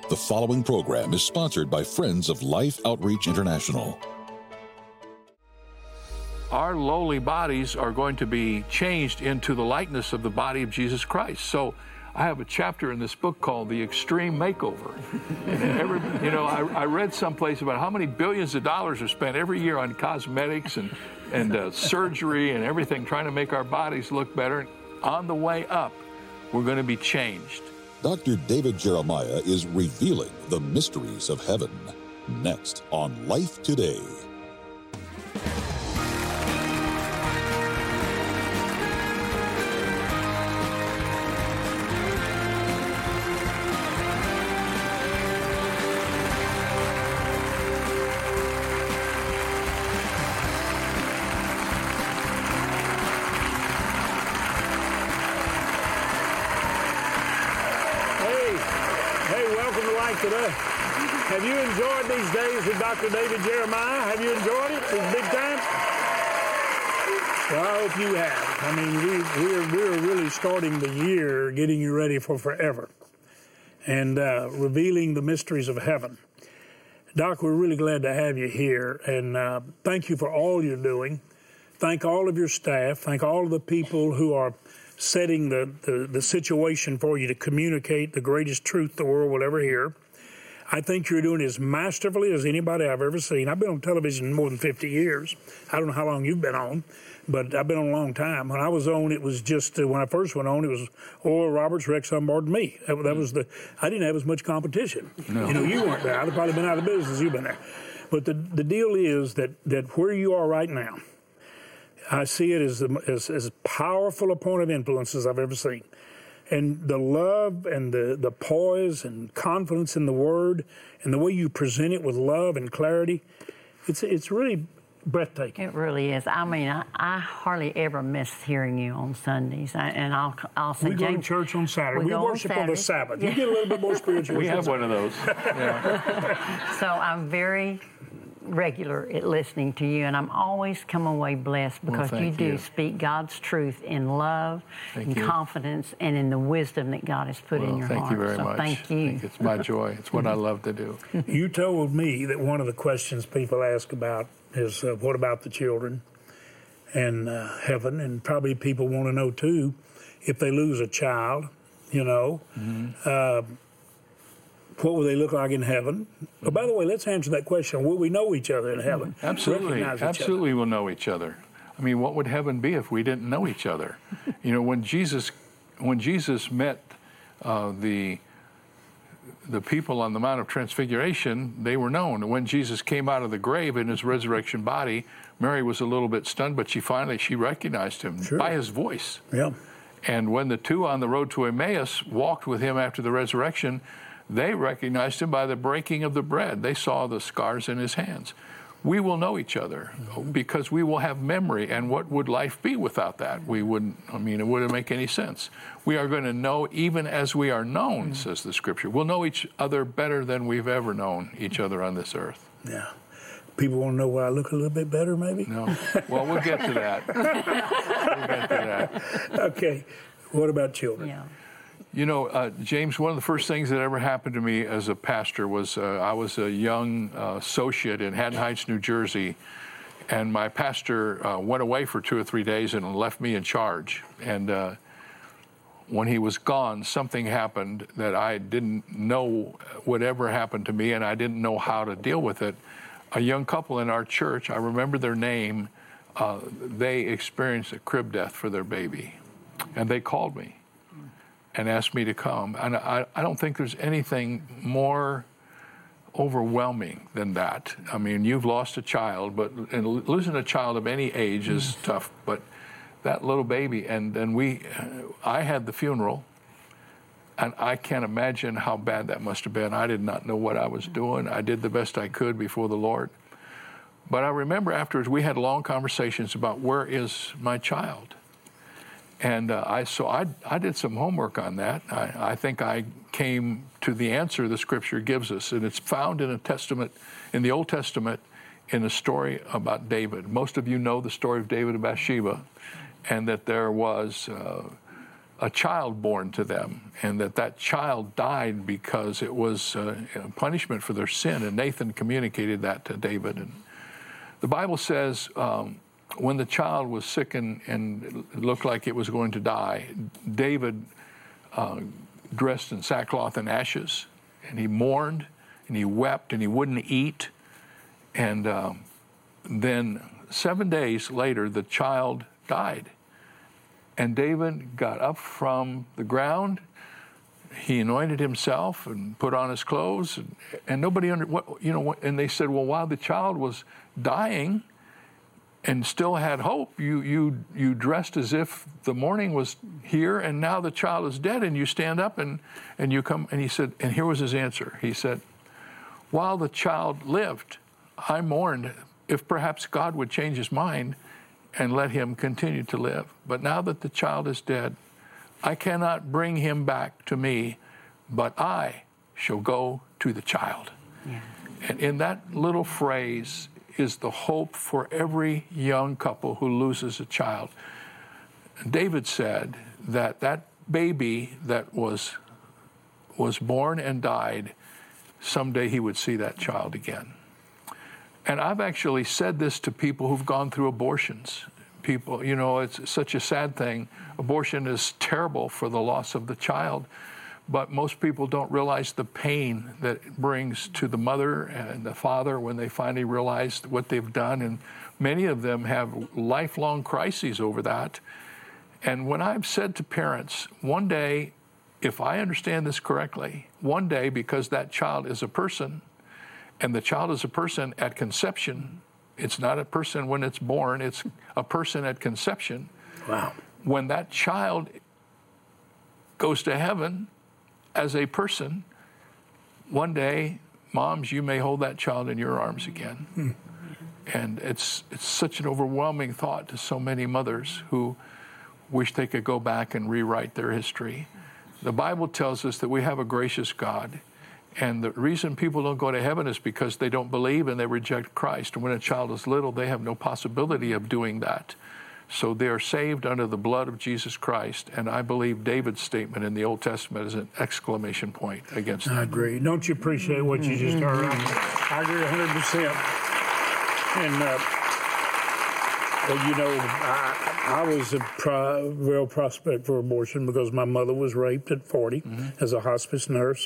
The following program is sponsored by Friends of Life Outreach International. Our lowly bodies are going to be changed into the likeness of the body of Jesus Christ. So I have a chapter in this book called The Extreme Makeover. I read someplace about how many billions of dollars are spent every year on cosmetics and surgery and everything, trying to make our bodies look better. On the way up, we're going to be changed. Dr. David Jeremiah is revealing the mysteries of heaven. Next on Life Today. Today. Have you enjoyed these days with Dr. David Jeremiah? Have you enjoyed it? It's big time? Well, I hope you have. I mean, we're really starting the year getting you ready for forever and revealing the mysteries of heaven. Doc, we're really glad to have you here, and thank you for all you're doing. Thank all of your staff. Thank all of the people who are setting the situation for you to communicate the greatest truth the world will ever hear. I think you're doing it as masterfully as anybody I've ever seen. I've been on television more than 50 years. I don't know how long you've been on, but I've been on a long time. When I was on, it was just, when I first went on, it was Oral Roberts, Rex Humbard, and me. That was I didn't have as much competition. No. You weren't there. I'd have probably been out of business. You've been there. But the deal is that where you are right now, I see it as powerful a point of influence as I've ever seen. And the love and the poise and confidence in the Word and the way you present it with love and clarity, it's really breathtaking. It really is. I mean, I hardly ever miss hearing you on Sundays. I'll say, we go to church on Saturday. We worship on the Sabbath. You get a little bit more spiritual. We have one of those. Yeah. So I'm very regular at listening to you, and I'm always come away blessed because you do speak God's truth in love and confidence and in the wisdom that God has put in your heart. Thank you very much. Thank you. It's my joy. It's what I love to do. You told me that one of the questions people ask about is what about the children and heaven, and probably people want to know too if they lose a child, what will they look like in heaven? Oh, by the way, let's answer that question. Will we know each other in heaven? Absolutely. Absolutely we'll know each other. I mean, what would heaven be if we didn't know each other? When Jesus met the people on the Mount of Transfiguration, they were known. When Jesus came out of the grave in his resurrection body, Mary was a little bit stunned, but she recognized him by his voice. Yeah. And when the two on the road to Emmaus walked with him after the resurrection, they recognized him by the breaking of the bread. They saw the scars in his hands. We will know each other because we will have memory. And what would life be without that? It wouldn't make any sense. We are going to know even as we are known, says the Scripture. We'll know each other better than we've ever known each other on this earth. Yeah. People want to know why I look a little bit better, maybe? No. Well, we'll get to that. Okay. What about children? Yeah. James, one of the first things that ever happened to me as a pastor was I was a young associate in Haddon Heights, New Jersey, and my pastor went away for 2 or 3 days and left me in charge. And when he was gone, something happened that I didn't know would ever happen to me, and I didn't know how to deal with it. A young couple in our church, I remember their name, they experienced a crib death for their baby, and they called me and asked me to come. And I don't think there's anything more overwhelming than that. I mean, you've lost a child, and losing a child of any age is tough, but that little baby, and then I had the funeral, and I can't imagine how bad that must have been. I did not know what I was doing. I did the best I could before the Lord. But I remember afterwards we had long conversations about where is my child. And I did some homework on that. I think I came to the answer the Scripture gives us, and it's found in the Old Testament, in a story about David. Most of you know the story of David and Bathsheba, and that there was a child born to them, and that child died because it was punishment for their sin. And Nathan communicated that to David. And the Bible says when the child was sick and looked like it was going to die, David dressed in sackcloth and ashes, and he mourned, and he wept, and he wouldn't eat. And then 7 days later, the child died. And David got up from the ground. He anointed himself and put on his clothes, and nobody and they said, well, while the child was dying and still had hope, you dressed as if the morning was here, and now the child is dead, and you stand up and you come. And he said, and here was his answer. He said, while the child lived, I mourned if perhaps God would change his mind and let him continue to live. But now that the child is dead, I cannot bring him back to me, but I shall go to the child. Yeah. And in that little phrase is the hope for every young couple who loses a child. David said that baby that was born and died, someday he would see that child again. And I've actually said this to people who've gone through abortions. People, it's such a sad thing. Abortion is terrible for the loss of the child, but most people don't realize the pain that it brings to the mother and the father when they finally realize what they've done. And many of them have lifelong crises over that. And when I've said to parents, one day, if I understand this correctly, one day, because that child is a person, and the child is a person at conception. It's not a person when it's born. It's a person at conception. Wow. When that child goes to heaven as a person, one day, moms, you may hold that child in your arms again. Hmm. And it's such an overwhelming thought to so many mothers who wish they could go back and rewrite their history. The Bible tells us that we have a gracious God. And the reason people don't go to heaven is because they don't believe and they reject Christ. And when a child is little, they have no possibility of doing that. So they are saved under the blood of Jesus Christ. And I believe David's statement in the Old Testament is an exclamation point against that. I agree. Don't you appreciate what you just heard? I agree 100%. And, I was a real prospect for abortion because my mother was raped at 40 as a hospice nurse.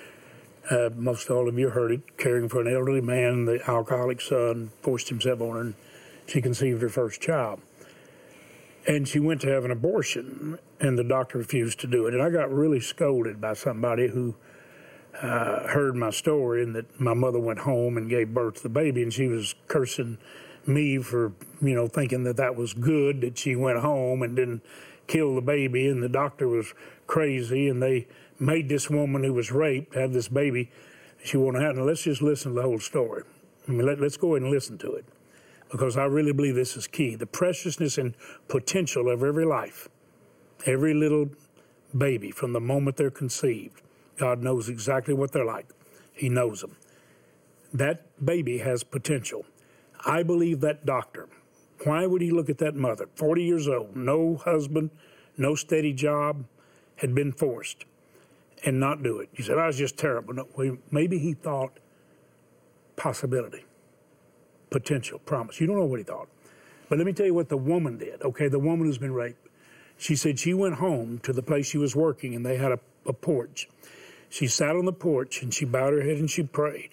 Most all of you heard it, caring for an elderly man. The alcoholic son forced himself on her, and she conceived her first child. And she went to have an abortion, and the doctor refused to do it. And I got really scolded by somebody who heard my story, and that my mother went home and gave birth to the baby, and she was cursing me for, thinking that was good, that she went home and didn't kill the baby, and the doctor was crazy, and they made this woman who was raped have this baby she wanted to have. Now, let's just listen to the whole story. Let's go ahead and listen to it, because I really believe this is key. The preciousness and potential of every life, every little baby from the moment they're conceived. God knows exactly what they're like. He knows them. That baby has potential. I believe that doctor, why would he look at that mother, 40 years old, no husband, no steady job, had been forced, and not do it? You said, I was just terrible. No, maybe he thought possibility, potential, promise. You don't know what he thought. But let me tell you what the woman did. Okay, the woman who's been raped. She said she went home to the place she was working, and they had a porch. She sat on the porch, and she bowed her head, and she prayed.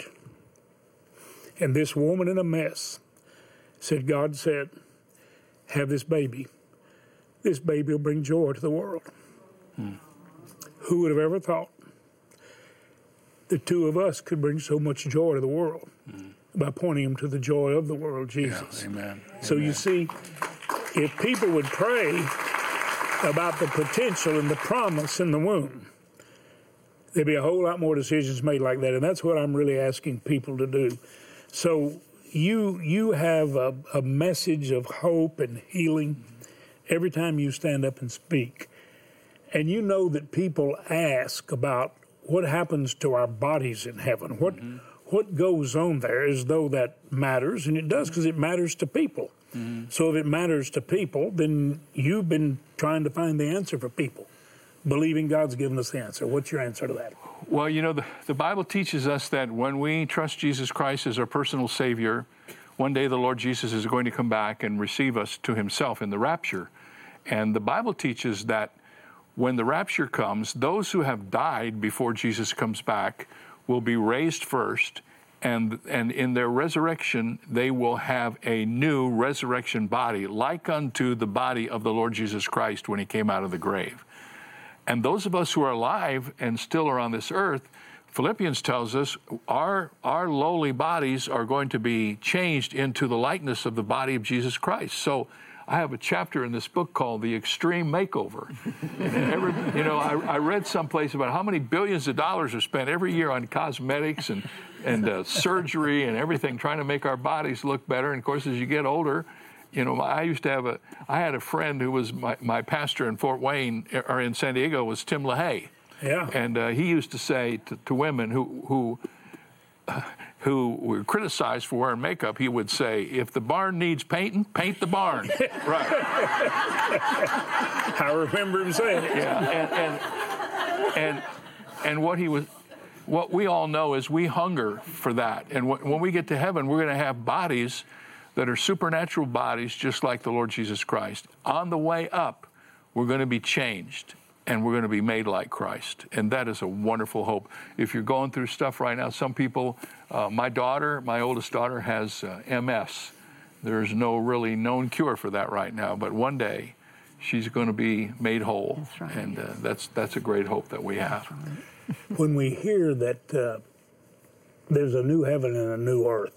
And this woman in a mess said, God said, have this baby. This baby will bring joy to the world. Who would have ever thought the two of us could bring so much joy to the world by pointing them to the joy of the world, Jesus. Yeah, amen. So you see, if people would pray about the potential and the promise in the womb, there'd be a whole lot more decisions made like that. And that's what I'm really asking people to do. So you have a message of hope and healing every time you stand up and speak. And you know that people ask about what happens to our bodies in heaven, what goes on there, as though that matters, and it does, because it matters to people. So if it matters to people, then you've been trying to find the answer for people. believing God's given us the answer. What's your answer to that? Well, you know, the Bible teaches us that when we trust Jesus Christ as our personal Savior, one day the Lord Jesus is going to come back and receive us to himself in the rapture. And the Bible teaches that when the rapture comes, those who have died before Jesus comes back will be raised first, and in their resurrection, they will have a new resurrection body, like unto the body of the Lord Jesus Christ when he came out of the grave. And those of us who are alive and still are on this earth, Philippians tells us our lowly bodies are going to be changed into the likeness of the body of Jesus Christ. So I have a chapter in this book called The Extreme Makeover. I read someplace about how many billions of dollars are spent every year on cosmetics and surgery and everything, trying to make our bodies look better. And of course, as you get older, you know, I had a friend who was my pastor in Fort Wayne, or in San Diego, was Tim LaHaye. Yeah. And he used to say to women who were criticized for wearing makeup, he would say, if the barn needs painting, paint the barn. Right. I remember him saying it. Yeah, and what we all know is we hunger for that. And when we get to heaven, we're going to have bodies that are supernatural bodies, just like the Lord Jesus Christ. On the way up, we're going to be changed, and we're going to be made like Christ. And that is a wonderful hope. If you're going through stuff right now, some people, my oldest daughter has MS. There's no really known cure for that right now, but one day she's going to be made whole. That's right. And that's a great hope that we have. When we hear that there's a new heaven and a new earth,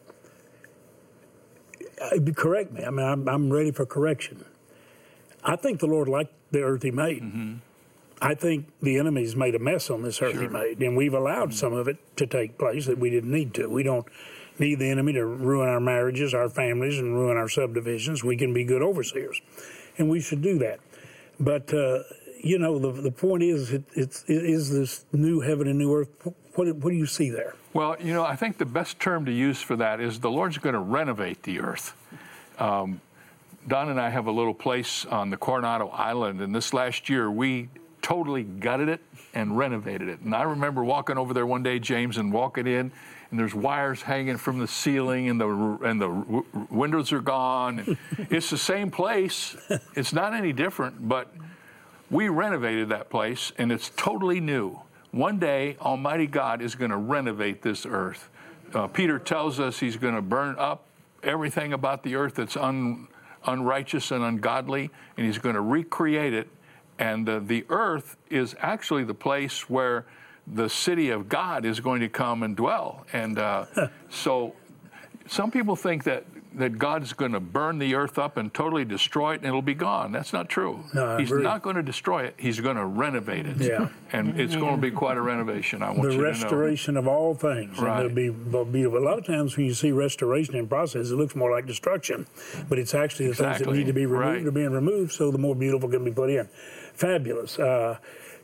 correct me. I mean, I'm ready for correction. I think the Lord liked the earth he made. Mm-hmm. I think the enemy's made a mess on this earth he made, and we've allowed some of it to take place that we didn't need to. We don't need the enemy to ruin our marriages, our families, and ruin our subdivisions. We can be good overseers, and we should do that. But, the point is this new heaven and new earth, what do you see there? Well, I think the best term to use for that is the Lord's going to renovate the earth. Don and I have a little place on the Coronado Island, and this last year we totally gutted it and renovated it. And I remember walking over there one day, James, and walking in, and there's wires hanging from the ceiling, and the windows are gone. And it's the same place. It's not any different, but we renovated that place, and it's totally new. One day, Almighty God is going to renovate this earth. Peter tells us he's going to burn up everything about the earth that's unrighteous and ungodly, and he's going to recreate it. And the earth is actually the place where the city of God is going to come and dwell. And so some people think that God's going to burn the earth up and totally destroy it and it'll be gone. That's not true. No, He's not going to destroy it. He's going to renovate it. Yeah. And it's going to be quite a renovation, I want you to know. The restoration of all things. Right. And it'll be beautiful. A lot of times when you see restoration in process, it looks more like destruction. But it's actually the things that need to be removed are being removed, so the more beautiful can be put in. Fabulous. The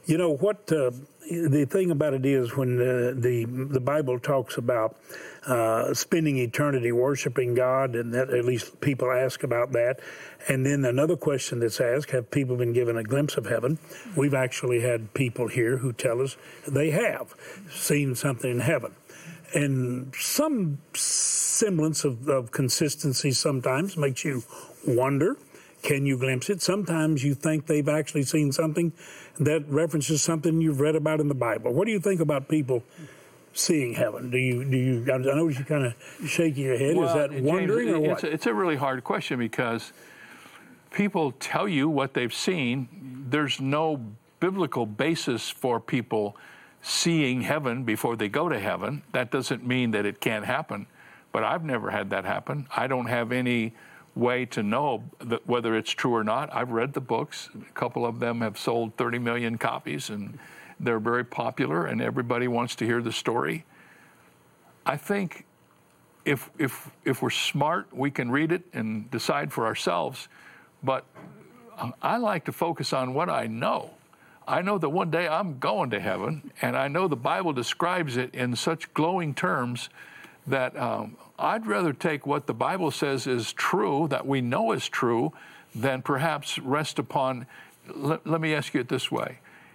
thing about it is when the Bible talks about spending eternity worshiping God, and that at least people ask about that. And then another question that's asked, have people been given a glimpse of heaven? We've actually had people here who tell us they have seen something in heaven. And some semblance of consistency sometimes makes you wonder, can you glimpse it? Sometimes you think they've actually seen something that references something you've read about in the Bible. What do you think about people seeing heaven? Do you? I notice you kind of shaking your head. Well, is that wondering, James, or what? It's a really hard question because people tell you what they've seen. There's no biblical basis for people seeing heaven before they go to heaven. That doesn't mean that it can't happen, but I've never had that happen. I don't have any way to know whether it's true or not. I've read the books. A couple of them have sold 30 million copies, and they're very popular, and everybody wants to hear the story. I think if we're smart, we can read it and decide for ourselves, but I like to focus on what I know. I know that one day I'm going to heaven, and I know the Bible describes it in such glowing terms that I'd rather take what the Bible says is true, that we know is true, than perhaps rest upon. Let me ask you it this way.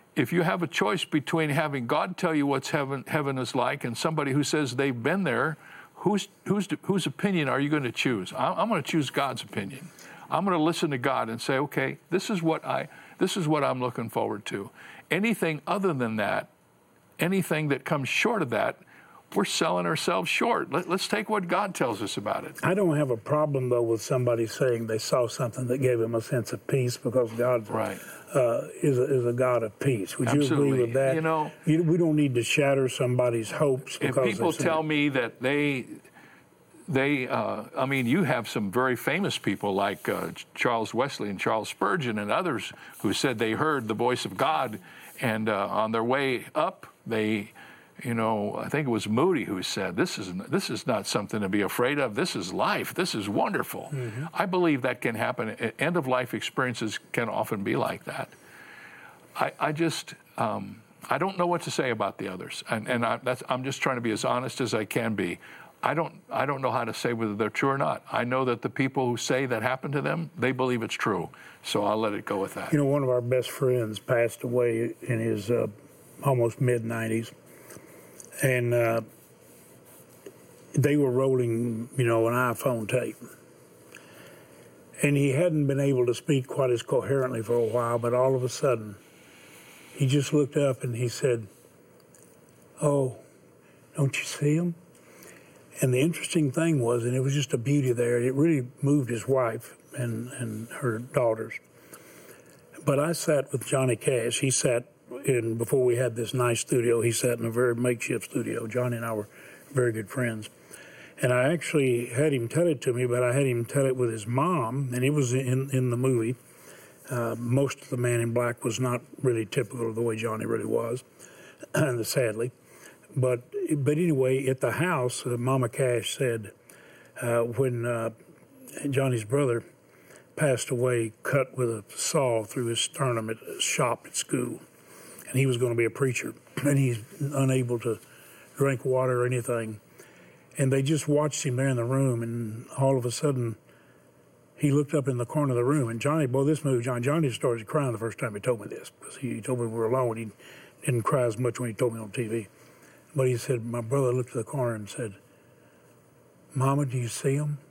if you have a choice between having God tell you what's heaven is like and somebody who says they've been there, whose opinion are you going to choose? I'm going to choose God's opinion. I'm going to listen to God and say, okay, this is what I'm looking forward to. Anything other than that, anything that comes short of that, we're selling ourselves short. Let's take what God tells us about it. I don't have a problem, though, with somebody saying they saw something that gave them a sense of peace, because God right. Is a God of peace. Would Absolutely. you agree with that? You know, we don't need to shatter somebody's hopes. If people tell me that I mean, you have some very famous people like Charles Wesley and Charles Spurgeon and others who said they heard the voice of God, and on their way up, they, I think it was Moody who said, this is not something to be afraid of. This is life. This is wonderful. Mm-hmm. I believe that can happen. End-of-life experiences can often be like that. I just, I don't know what to say about the others, and I'm just trying to be as honest as I can be. I don't know how to say whether they're true or not. I know that the people who say that happened to them, they believe it's true. So I'll let it go with that. One of our best friends passed away in his almost mid-90s. And they were rolling, an iPhone tape. And he hadn't been able to speak quite as coherently for a while, but all of a sudden, he just looked up and he said, "Oh, don't you see him?" And the interesting thing was, and it was just a beauty there, it really moved his wife and her daughters. But I sat with Johnny Cash. He sat before we had this nice studio, he sat in a very makeshift studio. Johnny and I were very good friends. And I actually had him tell it to me, but I had him tell it with his mom, and it was in the movie. Most of the Man in Black was not really typical of the way Johnny really was, sadly. But anyway, at the house, Mama Cash said when Johnny's brother passed away, cut with a saw through his sternum at a shop at school. And he was going to be a preacher, and he's unable to drink water or anything. And they just watched him there in the room, and all of a sudden, he looked up in the corner of the room, and Johnny started crying the first time he told me this, because he told me we were alone. He didn't cry as much when he told me on TV. But he said, my brother looked to the corner and said, "Mama, do you see him?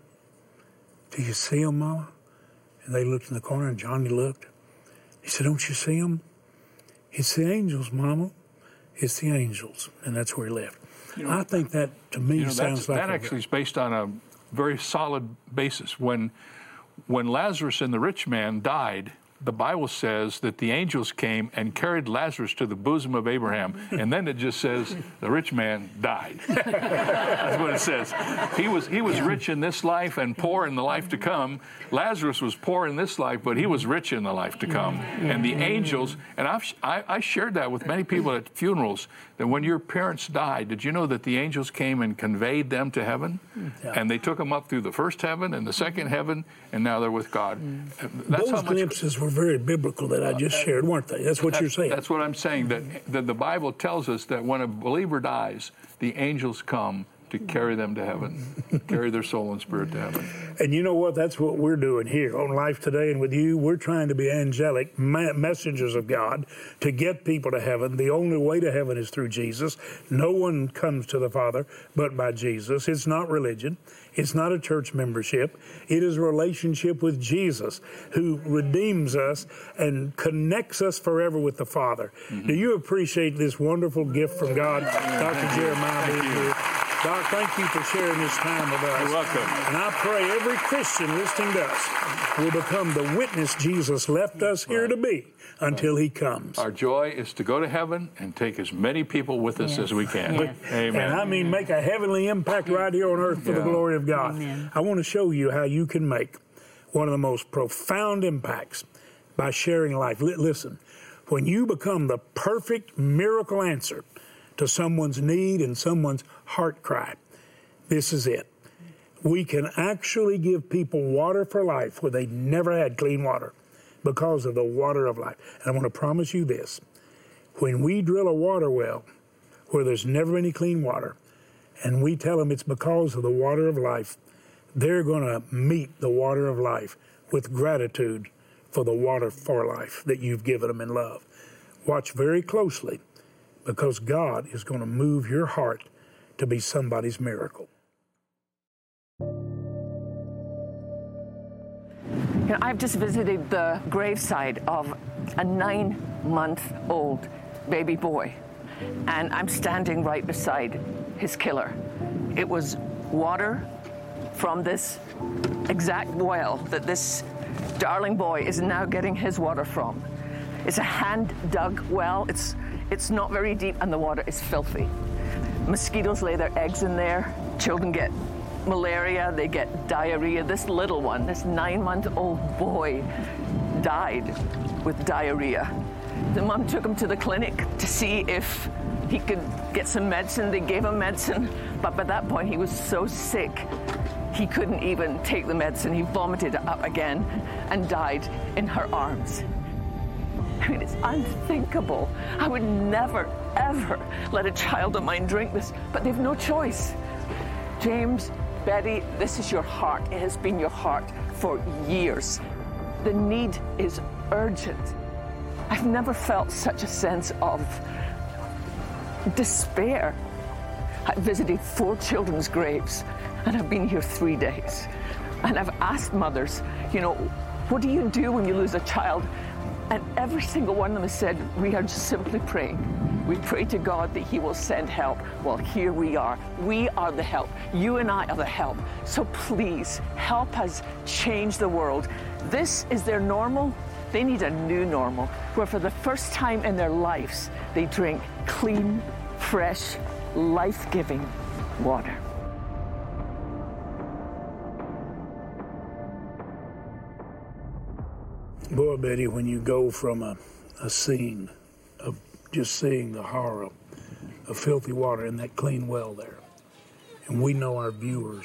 Do you see him, Mama?" And they looked in the corner, and Johnny looked. He said, "Don't you see him? It's the angels, Mama. It's the angels." And that's where he left. I think that, to me, sounds like... That actually is based on a very solid basis. When Lazarus and the rich man died, the Bible says that the angels came and carried Lazarus to the bosom of Abraham. And then it just says the rich man died. That's what it says. He was rich in this life and poor in the life to come. Lazarus was poor in this life, but he was rich in the life to come. And the angels, and I shared that with many people at funerals, that when your parents died, did you know that the angels came and conveyed them to heaven? Yeah. And they took them up through the first heaven and the second heaven, and now they're with God. That's those glimpses were very biblical that I just shared, weren't they? That's what you're saying. That's what I'm saying, that the Bible tells us that when a believer dies, the angels come to carry them to heaven, carry their soul and spirit to heaven. And you know what? That's what we're doing here on Life Today and with you. We're trying to be angelic messengers of God to get people to heaven. The only way to heaven is through Jesus. No one comes to the Father but by Jesus. It's not religion. It's not a church membership. It is a relationship with Jesus, who redeems us and connects us forever with the Father. Mm-hmm. Do you appreciate this wonderful gift from God, Dr. Jeremiah being here? Doc, thank you for sharing this time with us. You're welcome. And I pray every Christian listening to us will become the witness Jesus left us here to be until he comes. Our joy is to go to heaven and take as many people with us as we can. Yes. Amen. And I mean make a heavenly impact right here on earth for the glory of God. Amen. I want to show you how you can make one of the most profound impacts by sharing life. Listen, when you become the perfect miracle answer to someone's need and someone's heart cry, this is it. We can actually give people water for life where they never had clean water because of the water of life. And I want to promise you this. When we drill a water well where there's never any clean water, and we tell them it's because of the water of life, they're going to meet the water of life with gratitude for the water for life that you've given them in love. Watch very closely, because God is going to move your heart to be somebody's miracle. You know, I've just visited the graveside of a 9-month-old baby boy, and I'm standing right beside his killer. It was water from this exact well that this darling boy is now getting his water from. It's a hand-dug well. It's not very deep, and the water is filthy. Mosquitoes lay their eggs in there. Children get malaria, they get diarrhea. This little one, this 9-month-old boy, died with diarrhea. The mom took him to the clinic to see if he could get some medicine. They gave him medicine, but by that point he was so sick he couldn't even take the medicine. He vomited up again and died in her arms. I mean, it's unthinkable. I would never, ever let a child of mine drink this, but they've no choice. James, Betty, this is your heart. It has been your heart for years. The need is urgent. I've never felt such a sense of despair. I visited 4 children's graves, and I've been here 3 days. And I've asked mothers, you know, what do you do when you lose a child? And every single one of them has said, we are just simply praying. We pray to God that he will send help. Well, here we are. We are the help. You and I are the help. So please, help us change the world. This is their normal. They need a new normal, where for the first time in their lives, they drink clean, fresh, life-giving water. Boy, Betty, when you go from a scene of just seeing the horror of filthy water in that clean well there, and we know our viewers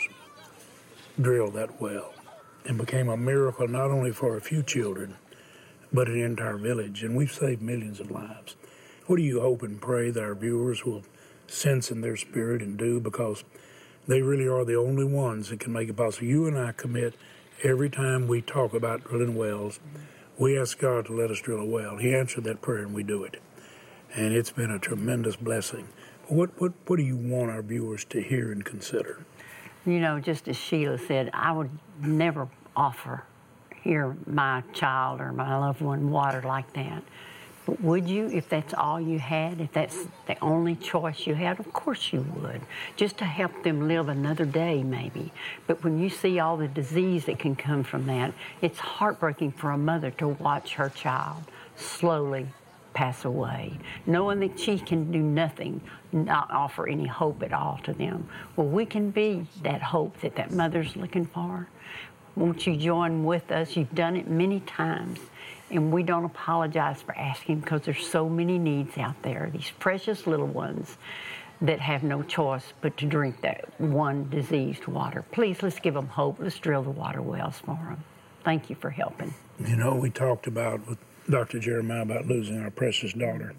drilled that well and became a miracle not only for a few children, but an entire village, and we've saved millions of lives. What do you hope and pray that our viewers will sense in their spirit and do, because they really are the only ones that can make it possible. You and I commit every time we talk about drilling wells, we ask God to let us drill a well. He answered that prayer, and we do it. And it's been a tremendous blessing. What do you want our viewers to hear and consider? You know, just as Sheila said, I would never offer here my child or my loved one water like that. But would you, if that's all you had, if that's the only choice you had? Of course you would, just to help them live another day maybe. But when you see all the disease that can come from that, it's heartbreaking for a mother to watch her child slowly pass away, knowing that she can do nothing, not offer any hope at all to them. Well, we can be that hope that that mother's looking for. Won't you join with us? You've done it many times. And we don't apologize for asking, because there's so many needs out there, these precious little ones that have no choice but to drink that one diseased water. Please, let's give them hope. Let's drill the water wells for them. Thank you for helping. You know, we talked about with Dr. Jeremiah about losing our precious daughter.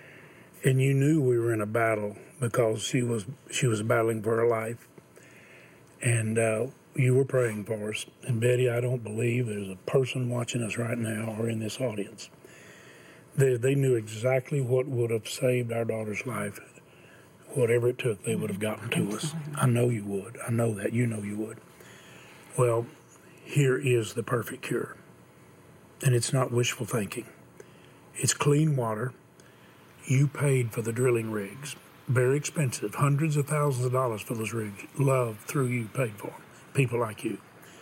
And you knew we were in a battle, because she was battling for her life. And you were praying for us. And Betty, I don't believe there's a person watching us right now or in this audience. They knew exactly what would have saved our daughter's life. Whatever it took, they would have gotten to us. I know you would. I know that. You know you would. Well, here is the perfect cure. And it's not wishful thinking. It's clean water. You paid for the drilling rigs. Very expensive. Hundreds of thousands of dollars for those rigs. Love through you paid for them. People like you.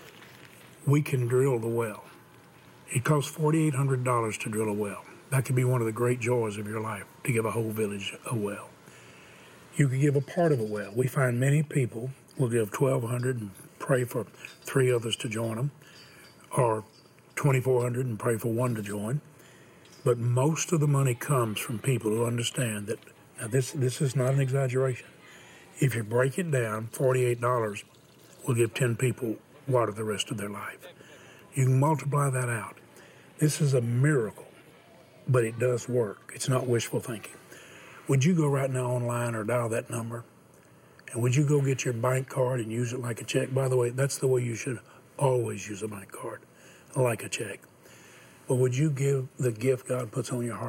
We can drill the well. It costs $4,800 to drill a well. That could be one of the great joys of your life, to give a whole village a well. You could give a part of a well. We find many people will give $1,200 and pray for 3 others to join them, or $2,400 and pray for 1 to join. But most of the money comes from people who understand that, now this is not an exaggeration. If you break it down, $48 will give 10 people water the rest of their life. You can multiply that out. This is a miracle, but it does work. It's not wishful thinking. Would you go right now online or dial that number? And would you go get your bank card and use it like a check? By the way, that's the way you should always use a bank card, like a check. But would you give the gift God puts on your heart?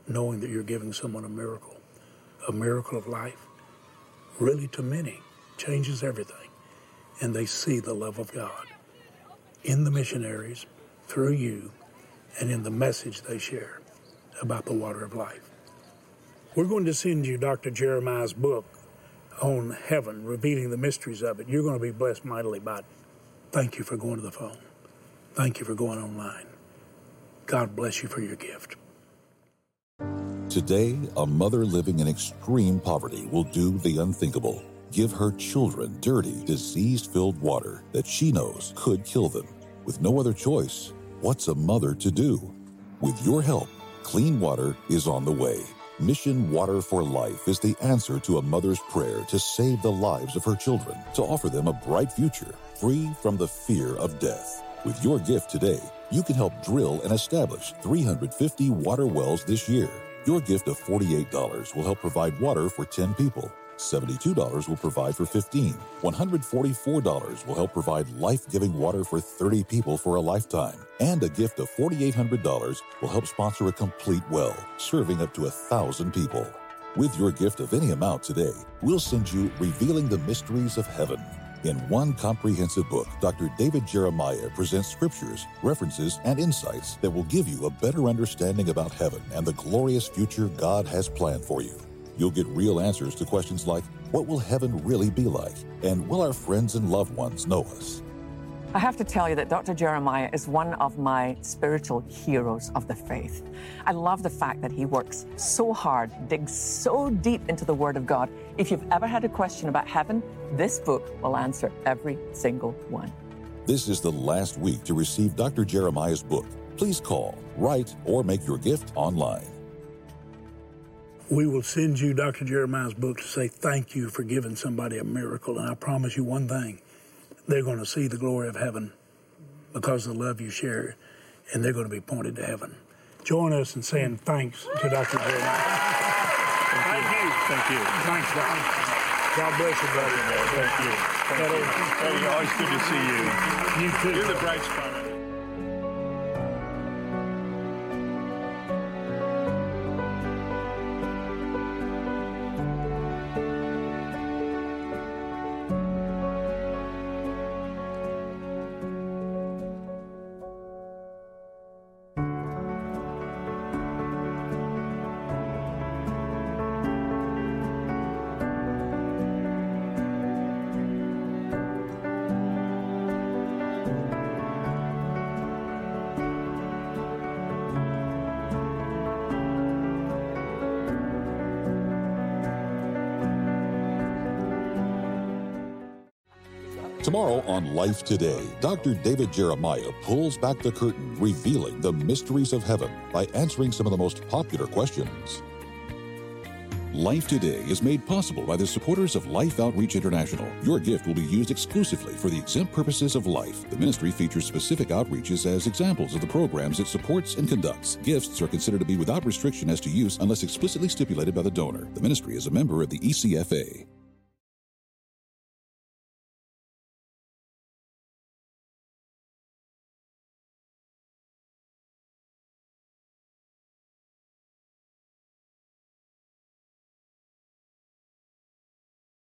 knowing that you're giving someone a miracle of life, really to many, changes everything. And they see the love of God in the missionaries, through you, and in the message they share about the water of life. We're going to send you Dr. Jeremiah's book on heaven, revealing the mysteries of it. You're going to be blessed mightily by it. Thank you for going to the phone. Thank you for going online. God bless you for your gift. Today, a mother living in extreme poverty will do the unthinkable. Give her children dirty, disease-filled water that she knows could kill them. With no other choice, what's a mother to do? With your help, clean water is on the way. Mission Water for Life is the answer to a mother's prayer to save the lives of her children, to offer them a bright future, free from the fear of death. With your gift today, you can help drill and establish 350 water wells this year. Your gift of $48 will help provide water for 10 people. $72 will provide for 15. $144 will help provide life-giving water for 30 people for a lifetime. And a gift of $4,800 will help sponsor a complete well, serving up to 1,000 people. With your gift of any amount today, we'll send you Revealing the Mysteries of Heaven. In one comprehensive book, Dr. David Jeremiah presents scriptures, references, and insights that will give you a better understanding about heaven and the glorious future God has planned for you. You'll get real answers to questions like, what will heaven really be like? And will our friends and loved ones know us? I have to tell you that Dr. Jeremiah is one of my spiritual heroes of the faith. I love the fact that he works so hard, digs so deep into the Word of God. If you've ever had a question about heaven, this book will answer every single one. This is the last week to receive Dr. Jeremiah's book. Please call, write, or make your gift online. We will send you Dr. Jeremiah's book to say thank you for giving somebody a miracle. And I promise you one thing, they're going to see the glory of heaven because of the love you share, and they're going to be pointed to heaven. Join us in saying thanks to Dr. Jeremiah. Thank you. Thank you. Thanks, Doc. God bless you, brother. Thank you. Eddie, always good to see you. You too. You're the bright spot. Tomorrow on Life Today, Dr. David Jeremiah pulls back the curtain, revealing the mysteries of heaven by answering some of the most popular questions. Life Today is made possible by the supporters of Life Outreach International. Your gift will be used exclusively for the exempt purposes of life. The ministry features specific outreaches as examples of the programs it supports and conducts. Gifts are considered to be without restriction as to use unless explicitly stipulated by the donor. The ministry is a member of the ECFA.